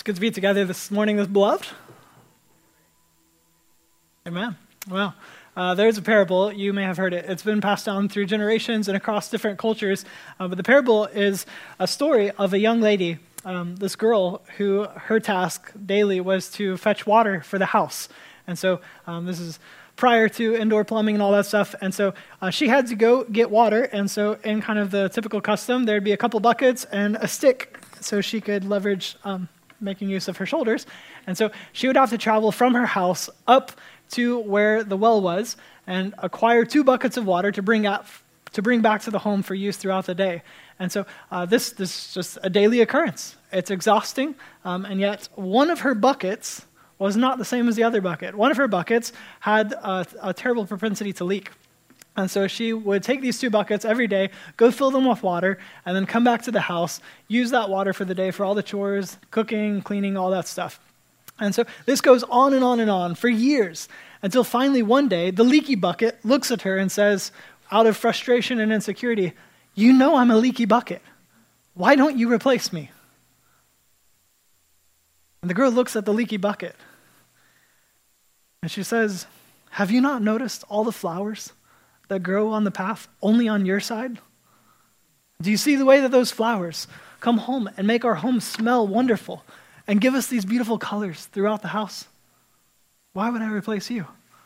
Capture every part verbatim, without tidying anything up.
It's good to be together this morning with beloved. Amen. Well, uh, there's a parable. You may have heard it. It's been passed down through generations and across different cultures. Uh, but the parable is a story of a young lady, um, this girl who her task daily was to fetch water for the house. And so um, this is prior to indoor plumbing and all that stuff. And so uh, she had to go get water. And so in kind of the typical custom, there'd be a couple buckets and a stick so she could leverage um, making use of her shoulders. And so she would have to travel from her house up to where the well was and acquire two buckets of water to bring out, to bring back to the home for use throughout the day. And so uh, this, this is just a daily occurrence. It's exhausting, um, and yet one of her buckets was not the same as the other bucket. One of her buckets had a, a terrible propensity to leak. And so she would take these two buckets every day, go fill them with water, and then come back to the house, use that water for the day for all the chores, cooking, cleaning, all that stuff. And so this goes on and on and on for years until finally one day, the leaky bucket looks at her and says, out of frustration and insecurity, "You know I'm a leaky bucket. Why don't you replace me?" And the girl looks at the leaky bucket and she says, "Have you not noticed all the flowers that grow on the path only on your side? Do you see the way that those flowers come home and make our home smell wonderful and give us these beautiful colors throughout the house? Why would I replace you?"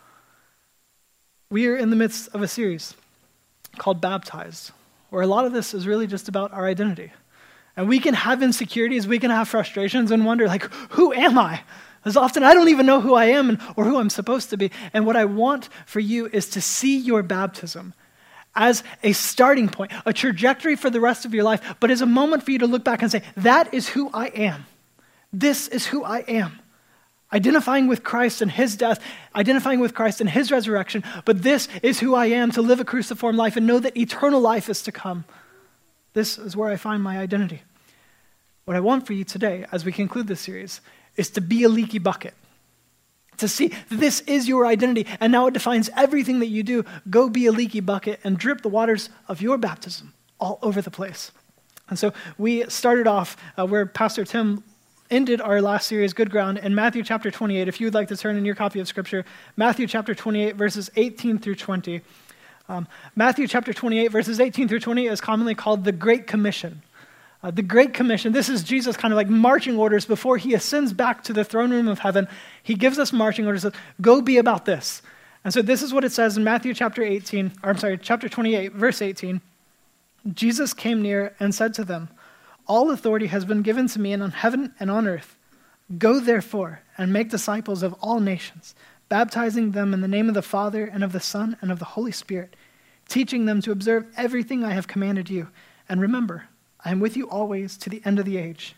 We are in the midst of a series called Baptized, where a lot of this is really just about our identity. And we can have insecurities, we can have frustrations and wonder, like, who am I? As often, I don't even know who I am and, or who I'm supposed to be. And what I want for you is to see your baptism as a starting point, a trajectory for the rest of your life, but as a moment for you to look back and say, that is who I am. This is who I am. Identifying with Christ and his death, identifying with Christ and his resurrection, but this is who I am, to live a cruciform life and know that eternal life is to come. This is where I find my identity. What I want for you today, as we conclude this series, is to be a leaky bucket. To see this is your identity, and now it defines everything that you do. Go be a leaky bucket and drip the waters of your baptism all over the place. And so we started off uh, where Pastor Tim ended our last series, Good Ground, in Matthew chapter twenty-eight. If you would like to turn in your copy of Scripture, Matthew chapter twenty-eight, verses eighteen through twenty. Um, Matthew chapter twenty-eight, verses eighteen through twenty is commonly called the Great Commission. Uh, the Great Commission, this is Jesus kind of like marching orders before he ascends back to the throne room of heaven. He gives us marching orders, says, go be about this. And so this is what it says in Matthew chapter eighteen, or I'm sorry, chapter twenty-eight, verse eighteen. Jesus came near and said to them, "All authority has been given to me on heaven and on earth. Go therefore and make disciples of all nations, baptizing them in the name of the Father and of the Son and of the Holy Spirit, teaching them to observe everything I have commanded you. And remember, I am with you always to the end of the age."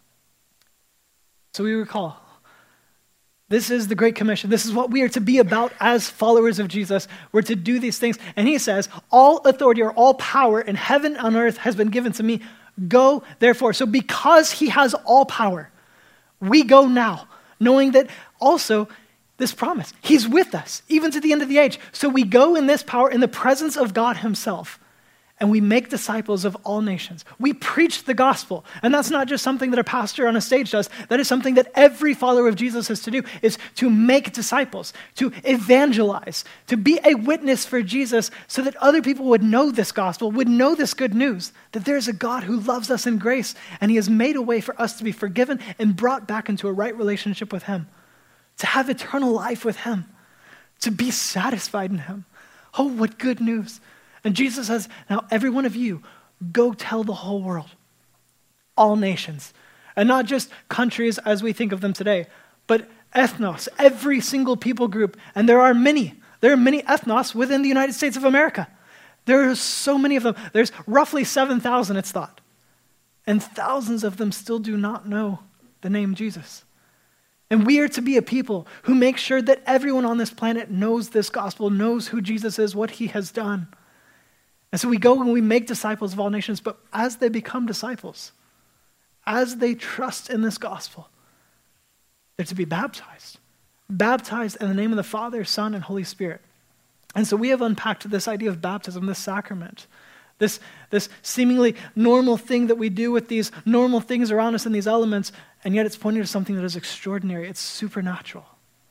So we recall, this is the Great Commission. This is what we are to be about as followers of Jesus. We're to do these things. And he says, all authority or all power in heaven and on earth has been given to me. Go, therefore. So because he has all power, we go now, knowing that also this promise, he's with us, even to the end of the age. So we go in this power, in the presence of God himself, and we make disciples of all nations. We preach the gospel. And that's not just something that a pastor on a stage does. That is something that every follower of Jesus is to do, is to make disciples, to evangelize, to be a witness for Jesus so that other people would know this gospel, would know this good news, that there's a God who loves us in grace, and he has made a way for us to be forgiven and brought back into a right relationship with him, to have eternal life with him, to be satisfied in him. Oh, what good news. And Jesus says, now every one of you, go tell the whole world, all nations, and not just countries as we think of them today, but ethnos, every single people group. And there are many, there are many ethnos within the United States of America. There are so many of them. There's roughly seven thousand, it's thought. And thousands of them still do not know the name Jesus. And we are to be a people who make sure that everyone on this planet knows this gospel, knows who Jesus is, what he has done. And so we go and we make disciples of all nations, but as they become disciples, as they trust in this gospel, they're to be baptized. Baptized in the name of the Father, Son, and Holy Spirit. And so we have unpacked this idea of baptism, this sacrament, This, this seemingly normal thing that we do with these normal things around us and these elements, and yet it's pointing to something that is extraordinary. It's supernatural.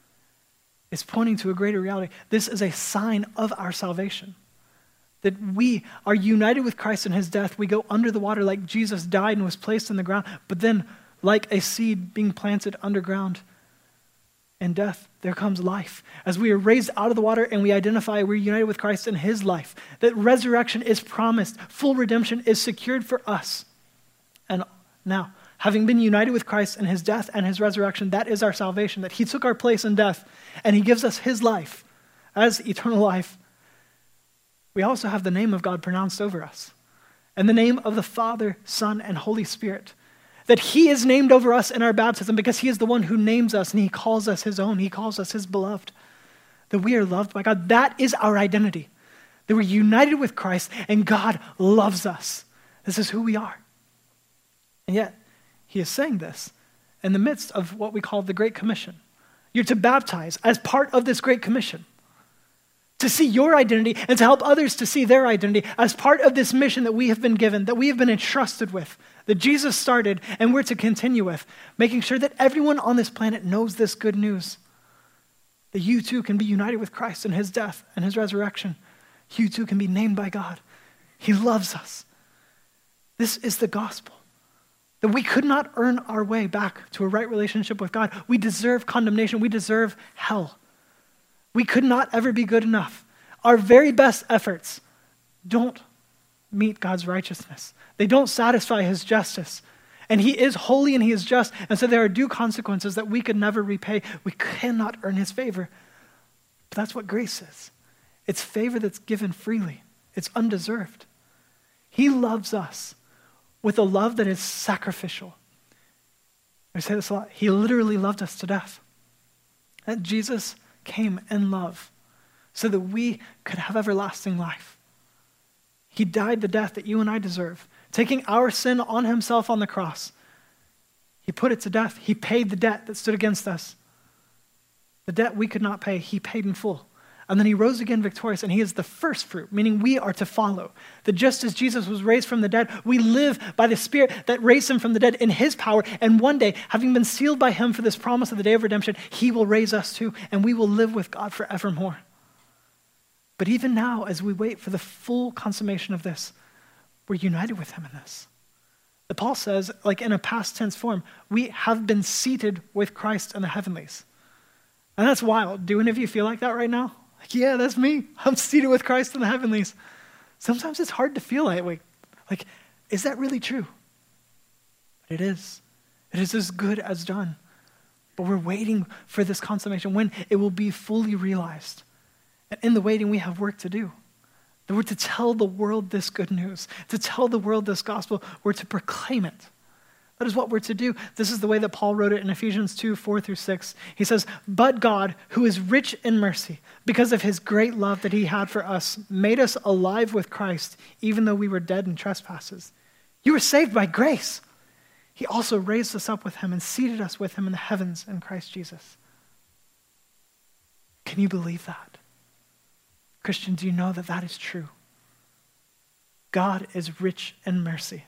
It's pointing to a greater reality. This is a sign of our salvation. That we are united with Christ in his death. We go under the water like Jesus died and was placed in the ground, but then like a seed being planted underground in death, there comes life. As we are raised out of the water and we identify we're united with Christ in his life, that resurrection is promised, full redemption is secured for us. And now, having been united with Christ in his death and his resurrection, that is our salvation, that he took our place in death and he gives us his life as eternal life. We also have the name of God pronounced over us, and the name of the Father, Son, and Holy Spirit. That he is named over us in our baptism because he is the one who names us and he calls us his own. He calls us his beloved. That we are loved by God. That is our identity. That we're united with Christ and God loves us. This is who we are. And yet, he is saying this in the midst of what we call the Great Commission. You're to baptize as part of this Great Commission. To see your identity and to help others to see their identity as part of this mission that we have been given, that we have been entrusted with, that Jesus started and we're to continue with, making sure that everyone on this planet knows this good news. That you too can be united with Christ in his death and his resurrection. You too can be named by God. He loves us. This is the gospel. That we could not earn our way back to a right relationship with God. We deserve condemnation. We deserve hell. We could not ever be good enough. Our very best efforts don't meet God's righteousness. They don't satisfy his justice. And he is holy and he is just. And so there are due consequences that we could never repay. We cannot earn his favor. But that's what grace is. It's favor that's given freely. It's undeserved. He loves us with a love that is sacrificial. I say this a lot. He literally loved us to death. That Jesus came in love so that we could have everlasting life. He died the death that you and I deserve, taking our sin on himself on the cross. He put it to death. He paid the debt that stood against us. The debt we could not pay, he paid in full. And then he rose again victorious, and he is the first fruit, meaning we are to follow. That just as Jesus was raised from the dead, we live by the Spirit that raised him from the dead in his power. And one day, having been sealed by him for this promise of the day of redemption, he will raise us too, and we will live with God forevermore. But even now, as we wait for the full consummation of this, we're united with him in this. That Paul says, like in a past tense form, we have been seated with Christ in the heavenlies. And that's wild. Do any of you feel like that right now? Like, yeah, that's me. I'm seated with Christ in the heavenlies. Sometimes it's hard to feel that way. Like, is that really true? But it is. It is as good as done. But we're waiting for this consummation when it will be fully realized. And in the waiting, we have work to do. That we're to tell the world this good news. To tell the world this gospel. We're to proclaim it. That is what we're to do. This is the way that Paul wrote it in Ephesians two, four through six. He says, "But God, who is rich in mercy, because of his great love that he had for us, made us alive with Christ, even though we were dead in trespasses. You were saved by grace. He also raised us up with him and seated us with him in the heavens in Christ Jesus." Can you believe that? Christian, do you know that that is true? God is rich in mercy.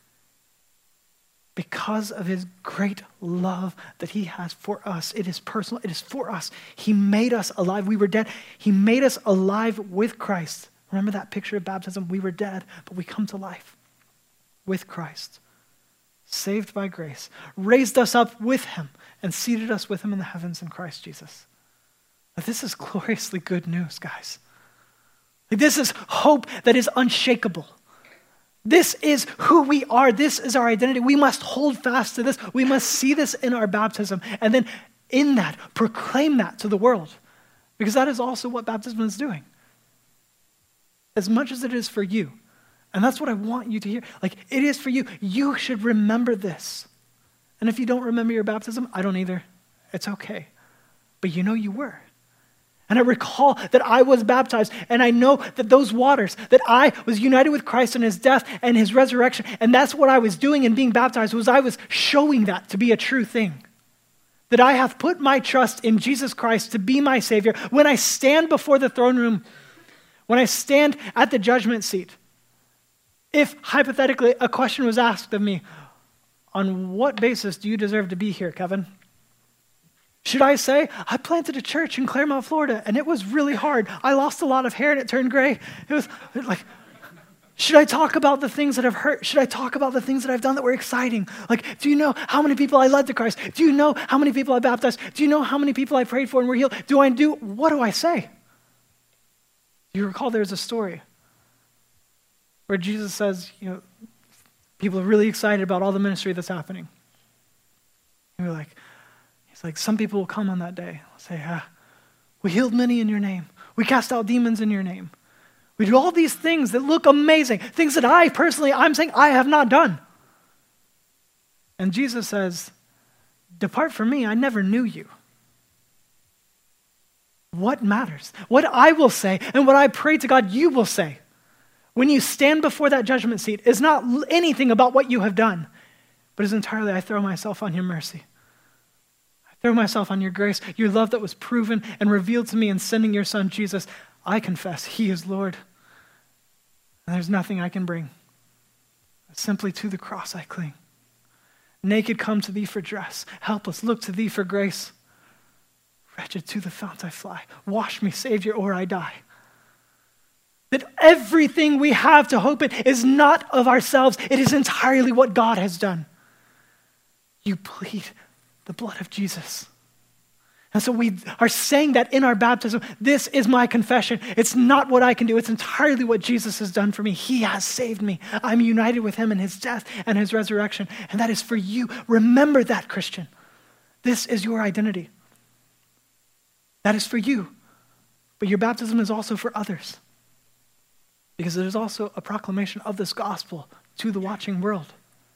Because of his great love that he has for us. It is personal. It is for us. He made us alive. We were dead. He made us alive with Christ. Remember that picture of baptism? We were dead, but we come to life with Christ. Saved by grace. Raised us up with him and seated us with him in the heavens in Christ Jesus. Now, this is gloriously good news, guys. Like, this is hope that is unshakable. This is who we are. This is our identity. We must hold fast to this. We must see this in our baptism. And then in that, proclaim that to the world. Because that is also what baptism is doing. As much as it is for you. And that's what I want you to hear. Like, it is for you. You should remember this. And if you don't remember your baptism, I don't either. It's okay. But you know you were. And I recall that I was baptized, and I know that those waters, that I was united with Christ in his death and his resurrection, and that's what I was doing in being baptized, was I was showing that to be a true thing. That I have put my trust in Jesus Christ to be my Savior. When I stand before the throne room, when I stand at the judgment seat, If, hypothetically, a question was asked of me, on what basis do you deserve to be here, Kevin? Should I say, I planted a church in Claremont, Florida, and it was really hard. I lost a lot of hair and it turned gray. It was like, should I talk about the things that have hurt? Should I talk about the things that I've done that were exciting? Like, do you know how many people I led to Christ? Do you know how many people I baptized? Do you know how many people I prayed for and were healed? Do I do, what do I say? You recall there's a story where Jesus says, you know, people are really excited about all the ministry that's happening. And we're like, he's like, some people will come on that day, say, ah, we healed many in your name. We cast out demons in your name. We do all these things that look amazing, things that I personally, I'm saying I have not done. And Jesus says, depart from me, I never knew you. What matters? What I will say and what I pray to God you will say when you stand before that judgment seat is not anything about what you have done, but is entirely, I throw myself on your mercy. I throw myself on your grace, your love that was proven and revealed to me in sending your son, Jesus. I confess he is Lord. And there's nothing I can bring. Simply to the cross I cling. Naked come to thee for dress. Helpless look to thee for grace. Wretched to the fount I fly. Wash me, Savior, or I die. That everything we have to hope in is not of ourselves. It is entirely what God has done. You plead the blood of Jesus. And so we are saying that in our baptism, this is my confession. It's not what I can do. It's entirely what Jesus has done for me. He has saved me. I'm united with him in his death and his resurrection. And that is for you. Remember that, Christian. This is your identity. That is for you. But your baptism is also for others. Because it is also a proclamation of this gospel to the watching world.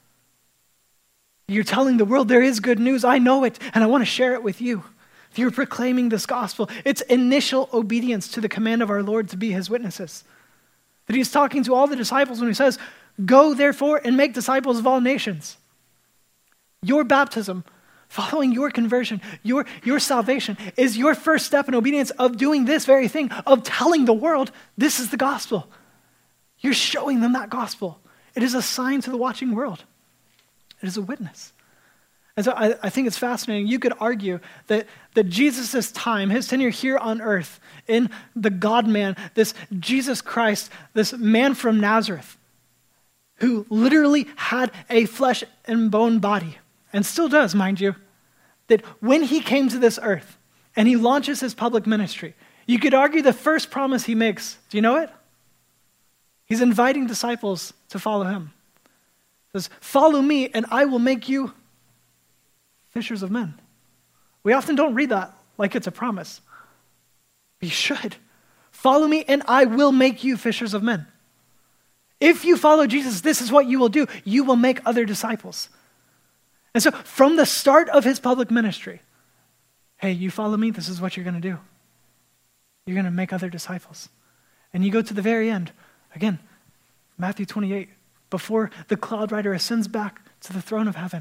You're telling the world there is good news. I know it, and I want to share it with you. If you're proclaiming this gospel, it's initial obedience to the command of our Lord to be his witnesses. That he's talking to all the disciples when he says, go therefore and make disciples of all nations. Your baptism, following your conversion, your, your salvation, is your first step in obedience of doing this very thing, of telling the world, this is the gospel. You're showing them that gospel. It is a sign to the watching world. It is a witness. And so I, I think it's fascinating. You could argue that, that Jesus' time, his tenure here on earth, in the God-man, this Jesus Christ, this man from Nazareth, who literally had a flesh and bone body, and still does, mind you, that when he came to this earth and he launches his public ministry, you could argue the first promise he makes, do you know it? He's inviting disciples to follow him. He says, follow me and I will make you fishers of men. We often don't read that like it's a promise. You should. Follow me and I will make you fishers of men. If you follow Jesus, this is what you will do. You will make other disciples. And so from the start of his public ministry, hey, you follow me, this is what you're going to do. You're going to make other disciples. And you go to the very end. Again, Matthew twenty-eight, before the cloud rider ascends back to the throne of heaven.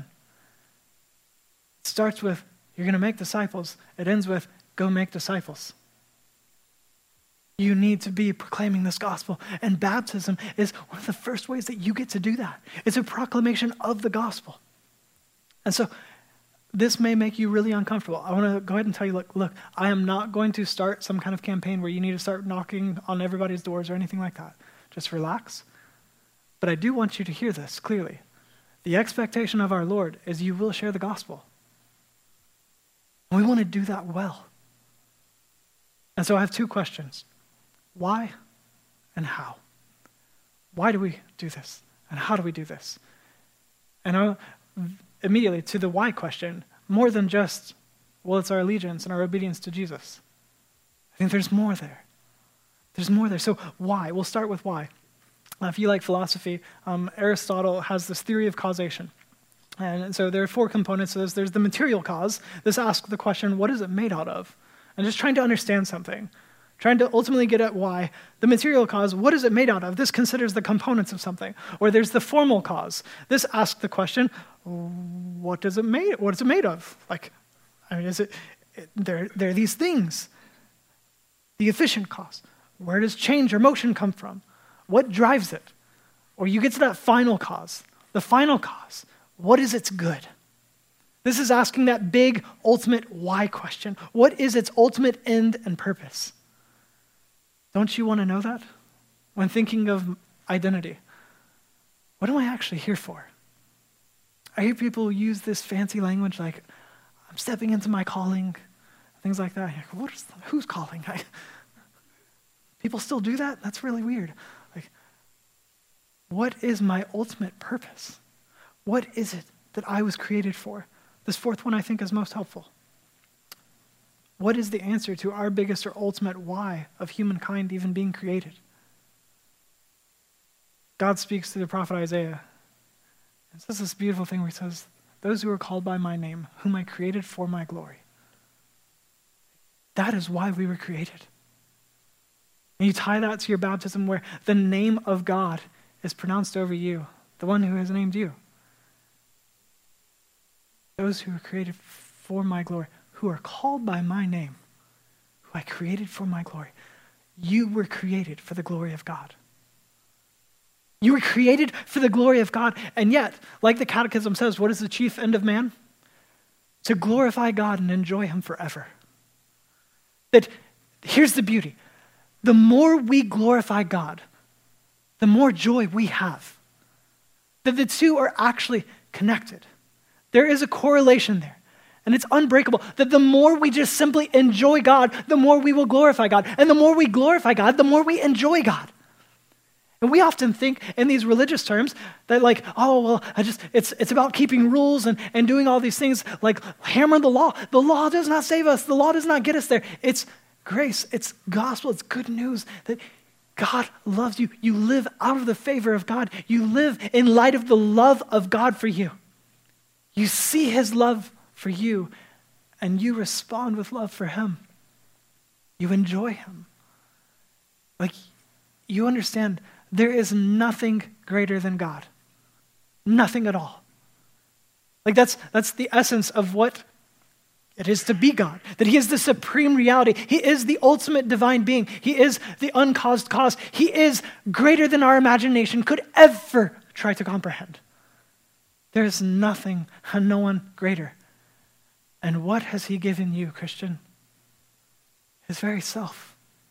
It starts with, you're going to make disciples. It ends with, go make disciples. You need to be proclaiming this gospel. And baptism is one of the first ways that you get to do that. It's a proclamation of the gospel. And so this may make you really uncomfortable. I want to go ahead and tell you, look, look, I am not going to start some kind of campaign where you need to start knocking on everybody's doors or anything like that. Just relax. But I do want you to hear this clearly. The expectation of our Lord is you will share the gospel. And we want to do that well. And so I have two questions. Why and how? Why do we do this? And how do we do this? And I'll, immediately to the why question, more than just, well, it's our allegiance and our obedience to Jesus. I think there's more there. There's more there. So why? We'll start with why. Uh, if you like philosophy, um, Aristotle has this theory of causation. And so there are four components to this. There's the material cause. This asks the question, what is it made out of? And just trying to understand something. Trying to ultimately get at why. The material cause, what is it made out of? This considers the components of something. Or there's the formal cause. This asks the question, what does it made? What is it made of? Like, I mean, is it, it there, there are these things. The efficient cause. Where does change or motion come from? What drives it? Or you get to that final cause. The final cause. What is its good? This is asking that big, ultimate why question. What is its ultimate end and purpose? Don't you want to know that? When thinking of identity, what am I actually here for? I hear people use this fancy language like, I'm stepping into my calling, things like that. Like, what is, who's calling? I, people still do that? That's really weird. Like, what is my ultimate purpose? What is it that I was created for? This fourth one I think is most helpful. What is the answer to our biggest or ultimate why of humankind even being created? God speaks through the prophet Isaiah. It says this beautiful thing where he says, those who are called by my name, whom I created for my glory. That is why we were created. And you tie that to your baptism where the name of God is pronounced over you, the one who has named you. Those who are created for my glory, who are called by my name, who I created for my glory. You were created for the glory of God. You were created for the glory of God, and yet, like the Catechism says, what is the chief end of man? To glorify God and enjoy him forever. That, here's the beauty. The more we glorify God, the more joy we have. That the two are actually connected. There is a correlation there, and it's unbreakable. That the more we just simply enjoy God, the more we will glorify God. And the more we glorify God, the more we enjoy God. And we often think in these religious terms that like, oh, well, I just it's it's about keeping rules and, and doing all these things, like hammer the law. The law does not save us. The law does not get us there. It's grace. It's gospel. It's good news that God loves you. You live out of the favor of God. You live in light of the love of God for you. You see his love for you, and you respond with love for him. You enjoy him. Like, you understand there is nothing greater than God. Nothing at all. Like that's that's the essence of what it is to be God. That he is the supreme reality. He is the ultimate divine being. He is the uncaused cause. He is greater than our imagination could ever try to comprehend. There is nothing and no one greater. And what has he given you, Christian? His very self.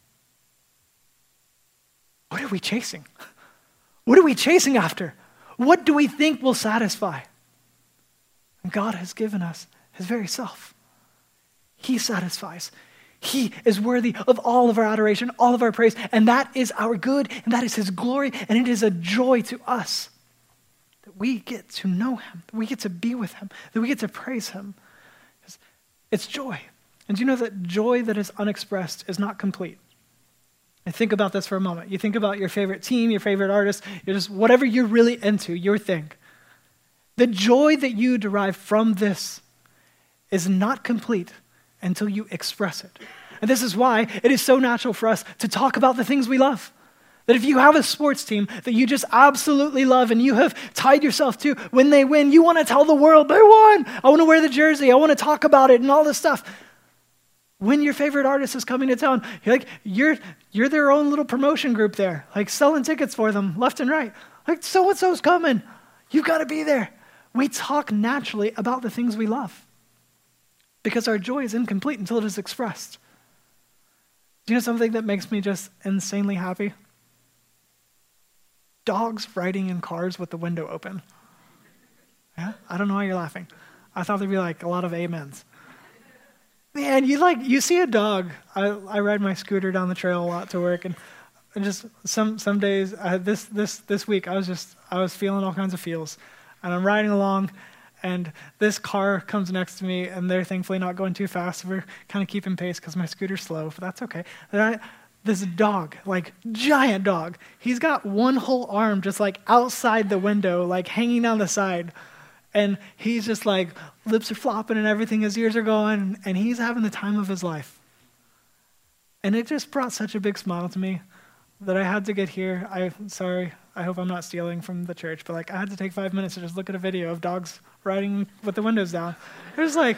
What are we chasing? What are we chasing after? What do we think will satisfy? And God has given us his very self. He satisfies. He is worthy of all of our adoration, all of our praise, and that is our good, and that is his glory, and it is a joy to us that we get to know him, that we get to be with him, that we get to praise him. It's joy. And do you know that joy that is unexpressed is not complete? And think about this for a moment. You think about your favorite team, your favorite artist, you're just whatever you're really into, your thing. The joy that you derive from this is not complete until you express it. And this is why it is so natural for us to talk about the things we love. That if you have a sports team that you just absolutely love and you have tied yourself to, when they win, you want to tell the world, they won. I want to wear the jersey. I want to talk about it and all this stuff. When your favorite artist is coming to town, you're like, you're you're their own little promotion group there, like selling tickets for them left and right. Like, so-and-so's coming. You've got to be there. We talk naturally about the things we love because our joy is incomplete until it is expressed. Do you know something that makes me just insanely happy? Dogs riding in cars with the window open. Yeah? I don't know why you're laughing. I thought there'd be like a lot of amens. Man, you like you see a dog. I, I ride my scooter down the trail a lot to work, and, and just some some days uh, this this this week I was just I was feeling all kinds of feels, and I'm riding along, and this car comes next to me, and they're thankfully not going too fast. So we're kind of keeping pace because my scooter's slow, but that's okay. And I, this dog, like giant dog, he's got one whole arm just like outside the window, like hanging down the side. And he's just like, lips are flopping and everything, his ears are going, and he's having the time of his life. And it just brought such a big smile to me that I had to get here. I'm sorry, I hope I'm not stealing from the church, but like I had to take five minutes to just look at a video of dogs riding with the windows down. It was like,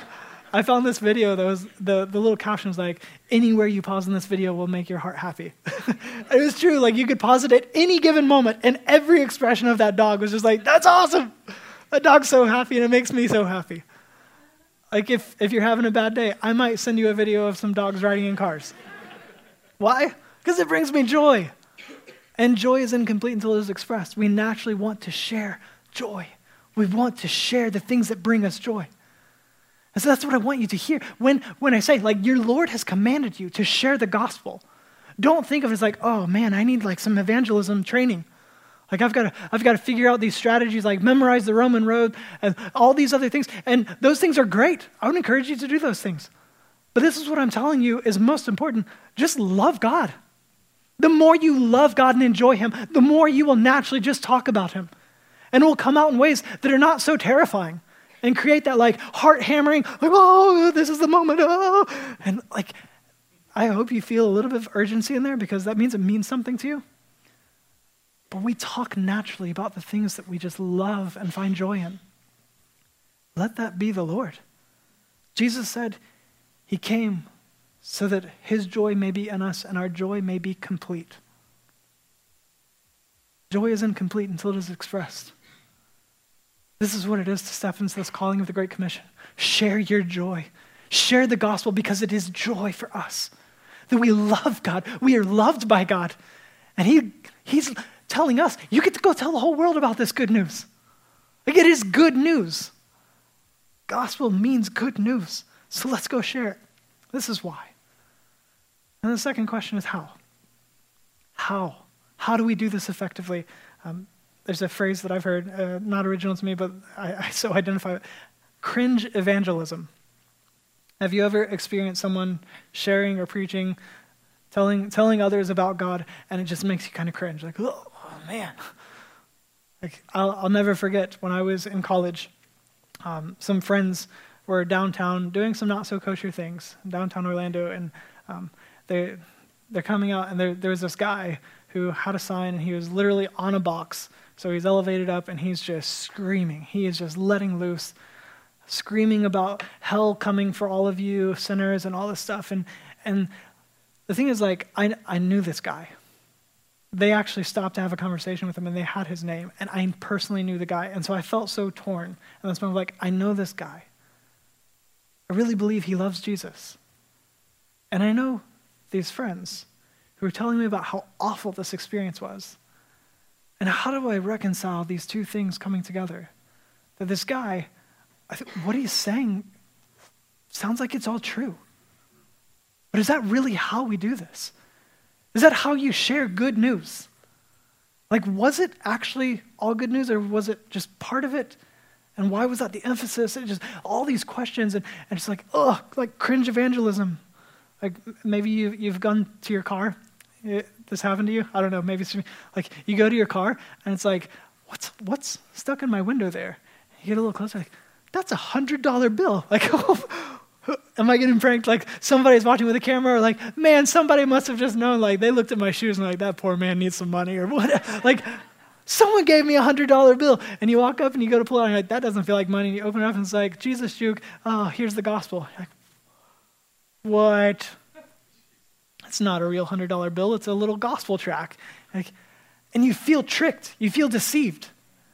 I found this video that was, the, the little caption was like, anywhere you pause in this video will make your heart happy. It was true. Like you could pause it at any given moment and every expression of that dog was just like, that's awesome. That dog's so happy and it makes me so happy. Like if, if you're having a bad day, I might send you a video of some dogs riding in cars. Why? Because it brings me joy. And joy is incomplete until it is expressed. We naturally want to share joy. We want to share the things that bring us joy. And so that's what I want you to hear. When, when I say, like, your Lord has commanded you to share the gospel, don't think of it as like, oh man, I need like some evangelism training. Like I've got to, I've got to figure out these strategies, like memorize the Roman road and all these other things. And those things are great. I would encourage you to do those things. But this is what I'm telling you is most important. Just love God. The more you love God and enjoy him, the more you will naturally just talk about him. And it will come out in ways that are not so terrifying and create that like heart hammering, like, oh, this is the moment. Oh. And like, I hope you feel a little bit of urgency in there because that means it means something to you. But we talk naturally about the things that we just love and find joy in. Let that be the Lord. Jesus said he came so that his joy may be in us and our joy may be complete. Joy is incomplete until it is expressed. This is what it is to step into this calling of the Great Commission. Share your joy. Share the gospel because it is joy for us. That we love God. We are loved by God. And he, he's telling us, you get to go tell the whole world about this good news. Like it is good news. Gospel means good news. So let's go share it. This is why. And the second question is how? How? How do we do this effectively? Um, there's a phrase that I've heard, uh, not original to me, but I, I so identify it. Cringe evangelism. Have you ever experienced someone sharing or preaching, telling telling others about God, and it just makes you kind of cringe? Like, oh, oh man. Like I'll, I'll never forget when I was in college, um, some friends were downtown doing some not so kosher things, downtown Orlando, and um, they they're coming out, and there there was this guy who had a sign, and he was literally on a box. So he's elevated up, and he's just screaming. He is just letting loose, screaming about hell coming for all of you sinners and all this stuff. And and the thing is, like, I I knew this guy. They actually stopped to have a conversation with him, and they had his name. And I personally knew the guy, and so I felt so torn. And that's when I'm like, I know this guy. I really believe he loves Jesus. And I know these friends who are telling me about how awful this experience was. And how do I reconcile these two things coming together? That this guy, I think what he's saying sounds like it's all true. But is that really how we do this? Is that how you share good news? Like, was it actually all good news, or was it just part of it? And why was that the emphasis? It just all these questions, and, and it's like, ugh, like cringe evangelism. Like maybe you, you've gone to your car. It, this happened to you? I don't know. Maybe it's like you go to your car and it's like, what's what's stuck in my window there? You get a little closer, like, that's a hundred dollar bill. Like, am I getting pranked? Like somebody's watching with a camera, or like, man, somebody must have just known. Like they looked at my shoes and like, that poor man needs some money, or what? Like someone gave me a hundred dollar bill, and you walk up and you go to pull it out, and you're like, that doesn't feel like money. And you open it up and it's like, Jesus juke. Oh, here's the gospel. You're like, what? It's not a real one hundred dollar bill. It's a little gospel track. Like, and you feel tricked. You feel deceived.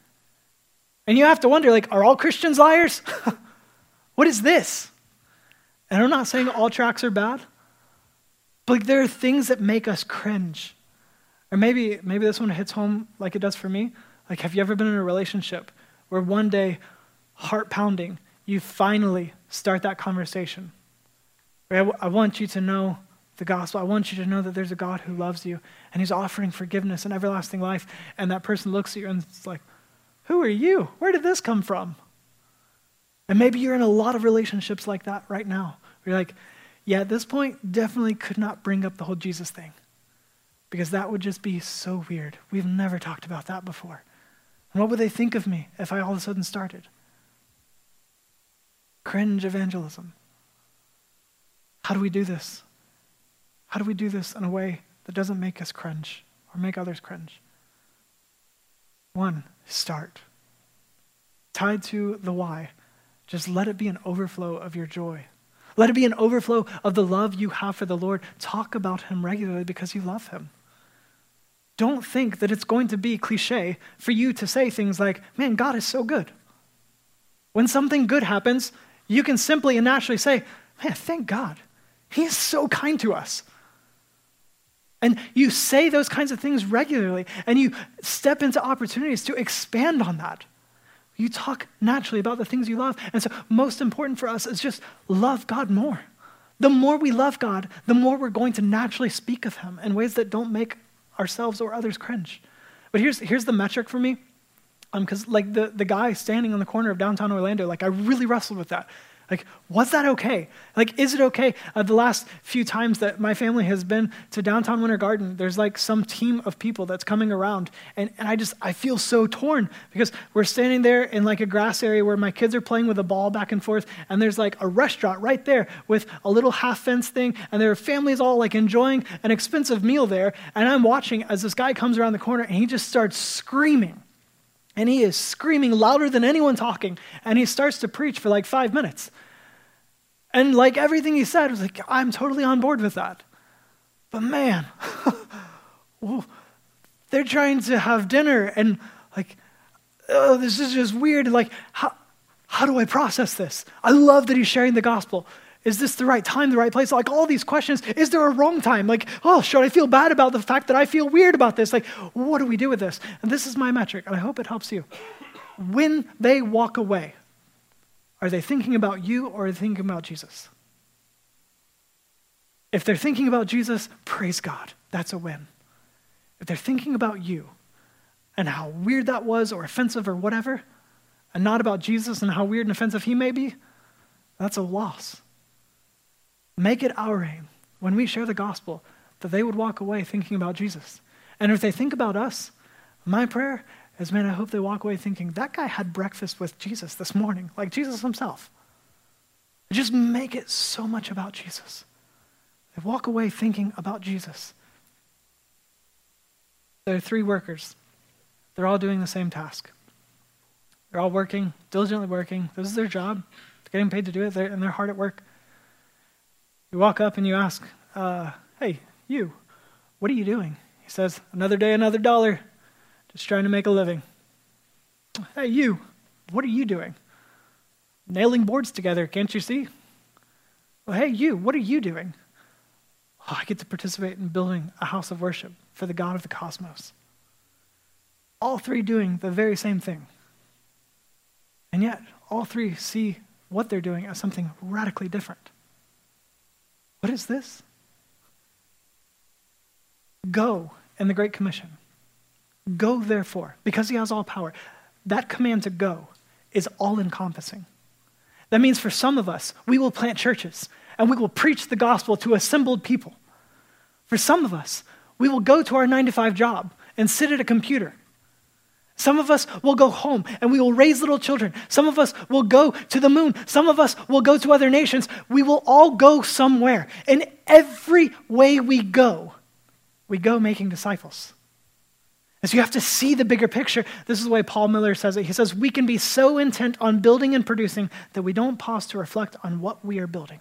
And you have to wonder, like, are all Christians liars? What is this? And I'm not saying all tracks are bad, but like, there are things that make us cringe. Or maybe, maybe this one hits home like it does for me. Like, have you ever been in a relationship where one day, heart pounding, you finally start that conversation? I, w- I want you to know the gospel. I want you to know that there's a God who loves you, and he's offering forgiveness and everlasting life. And that person looks at you and it's like, who are you? Where did this come from? And maybe you're in a lot of relationships like that right now. You're like, yeah, at this point, definitely could not bring up the whole Jesus thing, because that would just be so weird. We've never talked about that before. And what would they think of me if I all of a sudden started? Cringe evangelism. How do we do this? How do we do this in a way that doesn't make us cringe or make others cringe? One, start. Tied to the why. Just let it be an overflow of your joy. Let it be an overflow of the love you have for the Lord. Talk about him regularly because you love him. Don't think that it's going to be cliche for you to say things like, man, God is so good. When something good happens, you can simply and naturally say, man, thank God. He is so kind to us. And you say those kinds of things regularly, and you step into opportunities to expand on that. You talk naturally about the things you love. And so most important for us is just love God more. The more we love God, the more we're going to naturally speak of him in ways that don't make ourselves or others cringe. But here's here's the metric for me. Um, because like the, the guy standing on the corner of downtown Orlando, like I really wrestled with that. Like, was that okay? Like, is it okay? Uh, the last few times that my family has been to downtown Winter Garden, there's like some team of people that's coming around. And, and I just, I feel so torn because we're standing there in like a grass area where my kids are playing with a ball back and forth. And there's like a restaurant right there with a little half fence thing. And there are families all like enjoying an expensive meal there. And I'm watching as this guy comes around the corner and he just starts screaming. And he is screaming louder than anyone talking. And he starts to preach for like five minutes. And like everything he said was like, I'm totally on board with that. But man, they're trying to have dinner and like, oh, this is just weird. Like, how, how do I process this? I love that he's sharing the gospel. Is this the right time, the right place? Like all these questions, is there a wrong time? Like, oh, should I feel bad about the fact that I feel weird about this? Like, what do we do with this? And this is my metric, and I hope it helps you. When they walk away, are they thinking about you or are they thinking about Jesus? If they're thinking about Jesus, praise God. That's a win. If they're thinking about you and how weird that was or offensive or whatever, and not about Jesus and how weird and offensive he may be, that's a loss. Make it our aim, when we share the gospel, that they would walk away thinking about Jesus. And if they think about us, my prayer is, man, I hope they walk away thinking, that guy had breakfast with Jesus this morning, like Jesus himself. Just make it so much about Jesus. They walk away thinking about Jesus. There are three workers. They're all doing the same task. They're all working, diligently working. This is their job. They're getting paid to do it, they're, and they're hard at work. You walk up and you ask, uh, hey, you, what are you doing? He says, another day, another dollar, just trying to make a living. Hey, you, what are you doing? Nailing boards together, can't you see? Well, hey, you, what are you doing? Oh, I get to participate in building a house of worship for the God of the cosmos. All three doing the very same thing. And yet, all three see what they're doing as something radically different. What is this? Go in the Great Commission. Go therefore, because he has all power. That command to go is all-encompassing. That means for some of us, we will plant churches and we will preach the gospel to assembled people. For some of us, we will go to our nine to five job and sit at a computer. Some of us will go home and we will raise little children. Some of us will go to the moon. Some of us will go to other nations. We will all go somewhere. In every way we go, we go making disciples. And so you have to see the bigger picture. This is the way Paul Miller says it. He says, we can be so intent on building and producing that we don't pause to reflect on what we are building.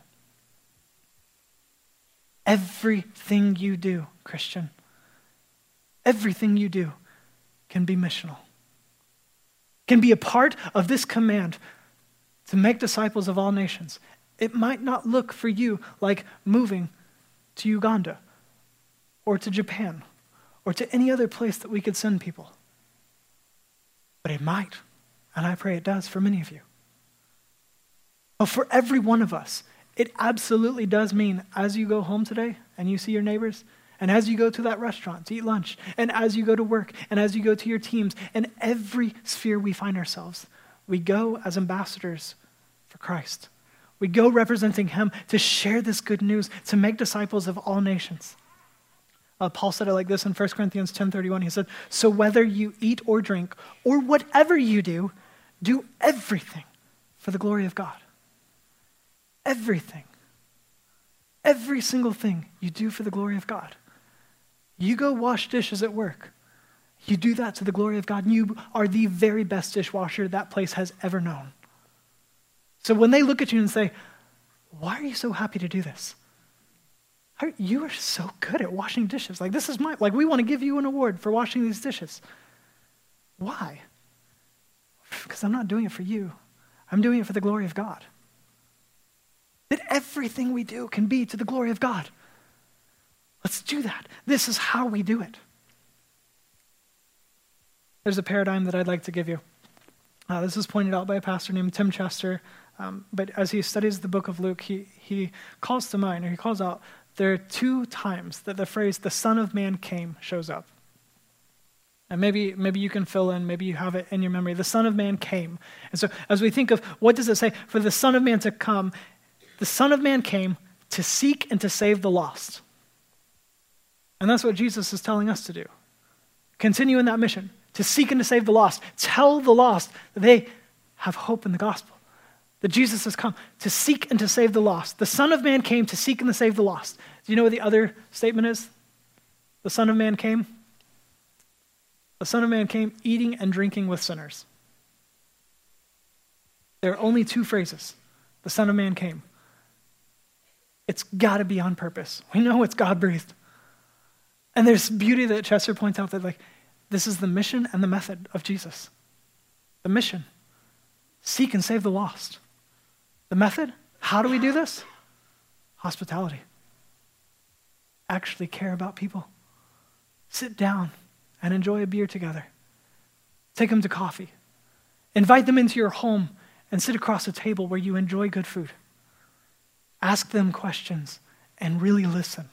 Everything you do, Christian, everything you do can be missional, can be a part of this command to make disciples of all nations. It might not look for you like moving to Uganda or to Japan or to any other place that we could send people. But it might, and I pray it does for many of you. But for every one of us, it absolutely does mean as you go home today and you see your neighbors, and as you go to that restaurant to eat lunch, and as you go to work, and as you go to your teams, in every sphere we find ourselves, we go as ambassadors for Christ. We go representing him to share this good news, to make disciples of all nations. Uh, Paul said it like this in First Corinthians ten thirty-one. He said, so whether you eat or drink, or whatever you do, do everything for the glory of God. Everything. Every single thing you do for the glory of God. You go wash dishes at work. You do that to the glory of God. And you are the very best dishwasher that place has ever known. So when they look at you and say, why are you so happy to do this? How, you are so good at washing dishes. Like, this is my, like, we want to give you an award for washing these dishes. Why? Because I'm not doing it for you. I'm doing it for the glory of God. That everything we do can be to the glory of God. Let's do that. This is how we do it. There's a paradigm that I'd like to give you. Uh, this is pointed out by a pastor named Tim Chester. Um, but as he studies the book of Luke, he, he calls to mind, or he calls out, there are two times that the phrase, the Son of Man came, shows up. And maybe maybe you can fill in, maybe you have it in your memory. The Son of Man came. And so as we think of, what does it say? For the Son of Man to come, the Son of Man came to seek and to save the lost. And that's what Jesus is telling us to do. Continue in that mission, to seek and to save the lost. Tell the lost that they have hope in the gospel, that Jesus has come to seek and to save the lost. The Son of Man came to seek and to save the lost. Do you know what the other statement is? The Son of Man came. The Son of Man came eating and drinking with sinners. There are only two phrases. The Son of Man came. It's got to be on purpose. We know it's God-breathed. And there's beauty that Chester points out that, like, this is the mission and the method of Jesus. The mission, seek and save the lost. The method, how do we do this? Hospitality. Actually care about people. Sit down and enjoy a beer together. Take them to coffee. Invite them into your home and sit across a table where you enjoy good food. Ask them questions and really listen.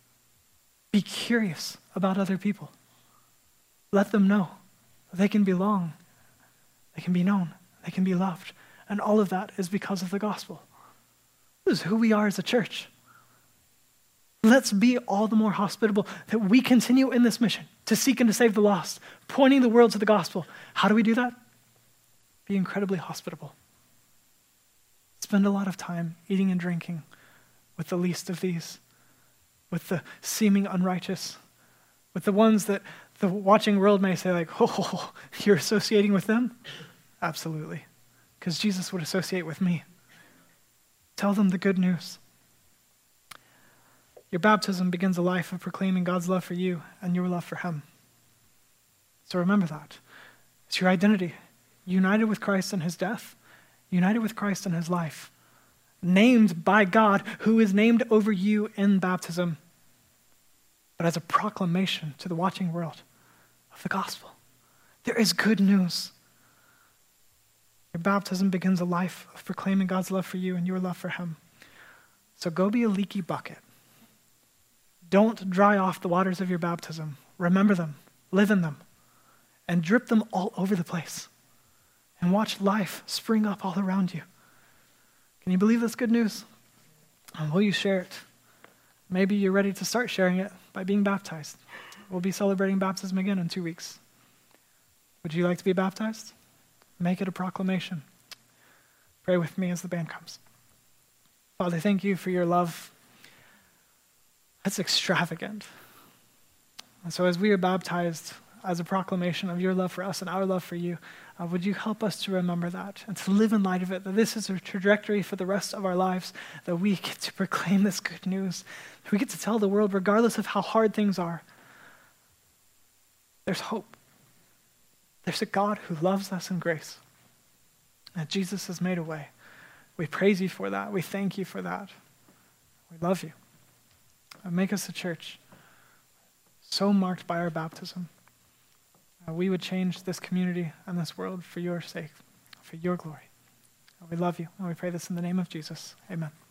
Be curious about other people. Let them know that they can belong, they can be known, they can be loved. And all of that is because of the gospel. This is who we are as a church. Let's be all the more hospitable that we continue in this mission to seek and to save the lost, pointing the world to the gospel. How do we do that? Be incredibly hospitable. Spend a lot of time eating and drinking with the least of these, with the seeming unrighteous, with the ones that the watching world may say, like, oh, you're associating with them? Absolutely. Because Jesus would associate with me. Tell them the good news. Your baptism begins a life of proclaiming God's love for you and your love for him. So remember that. It's your identity. United with Christ in his death, united with Christ in his life, named by God, who is named over you in baptism, but as a proclamation to the watching world of the gospel. There is good news. Your baptism begins a life of proclaiming God's love for you and your love for him. So go be a leaky bucket. Don't dry off the waters of your baptism. Remember them, live in them, and drip them all over the place. And watch life spring up all around you. Can you believe this good news? And will you share it? Maybe you're ready to start sharing it by being baptized. We'll be celebrating baptism again in two weeks. Would you like to be baptized? Make it a proclamation. Pray with me as the band comes. Father, thank you for your love. That's extravagant. And so as we are baptized as a proclamation of your love for us and our love for you, uh, would you help us to remember that and to live in light of it, that this is a trajectory for the rest of our lives, that we get to proclaim this good news, that we get to tell the world, regardless of how hard things are, there's hope. There's a God who loves us in grace. And Jesus has made a way. We praise you for that. We thank you for that. We love you. And make us a church so marked by our baptism. Uh, we would change this community and this world for your sake, for your glory. Uh, we love you, and we pray this in the name of Jesus. Amen.